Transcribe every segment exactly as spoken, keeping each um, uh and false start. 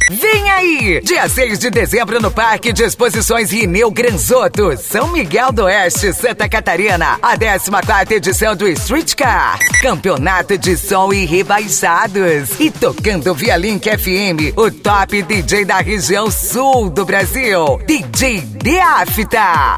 Vem aí! Dia seis de dezembro no Parque de Exposições Rineu Granzotto, São Miguel do Oeste, Santa Catarina. A décima quarta edição do Street Car. Campeonato de som e rebaixados. E tocando via Link F M, o top D J da região sul do Brasil, D J Deafta.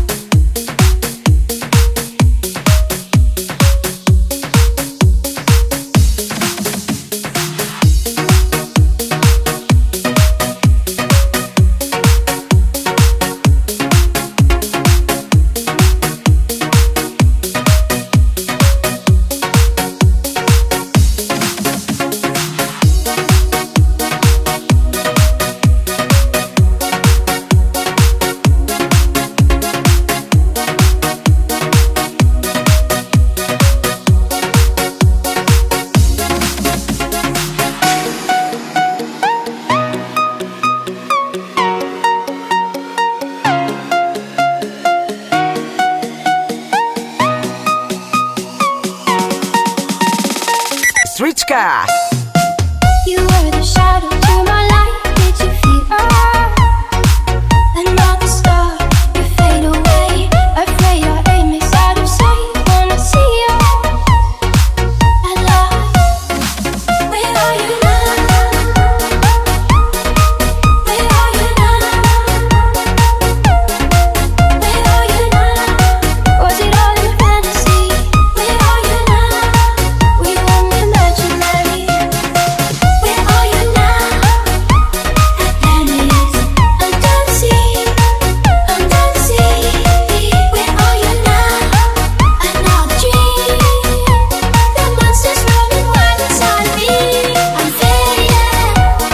Street Car. You were the shadow to my light. Did you feel another star? You fade away. Afraid your aim is out of sight. Wanna see you alive. Where are you now? Where are you now? Where are you now? Was it all in fantasy? Where are you now? We only imaginary. Where are you now? Atlantis, I'm dancing, I'm dancing. Where are you now? Another dream. The monsters running wild inside me. I'm faded,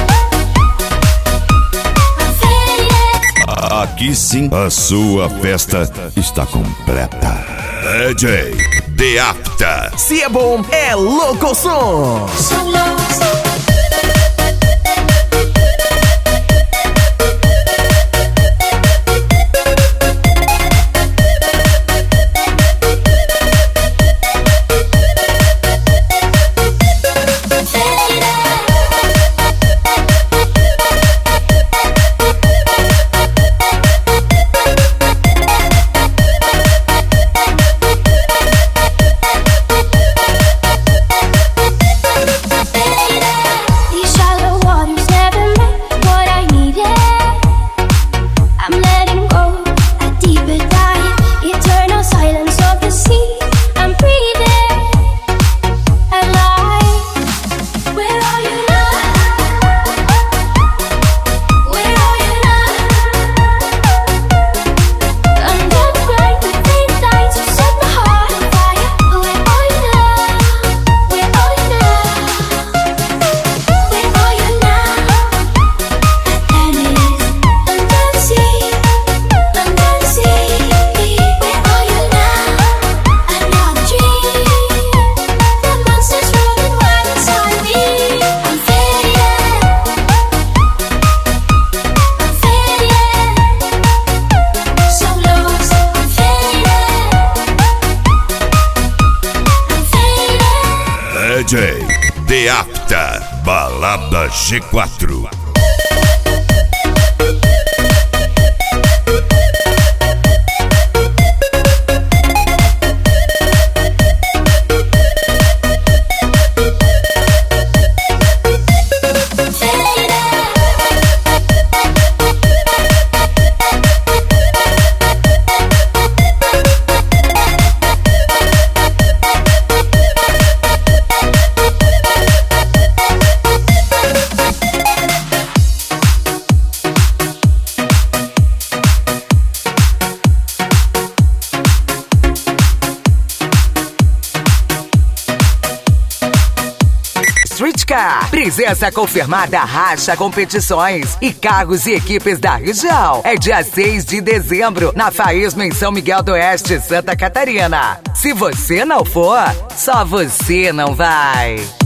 I'm faded. Aqui sim, a sua festa está completa. D J Deafta. Se é bom, é louco som. So lost. These shallow waters never meant what I needed. I'm letting go, a deeper dive. Eternal silence of the sea. I'm breathing alive. Where are you now? Where are you now? I'm not blind to faint lights. You set my heart on fire. Where are you now? Where are you now? Where are you now? Atlantis, I'm dancing, I'm dancing. Where are you now? Another dream. The monsters running wild inside me. I'm faded, I'm faded. So lost, I'm faded, I'm faded. D J Deafta, Balada G quatro. Street Car. Presença confirmada, Racha Competições e carros e equipes da região. É dia seis de dezembro, na Faísma, em São Miguel do Oeste, Santa Catarina. Se você não for, só você não vai.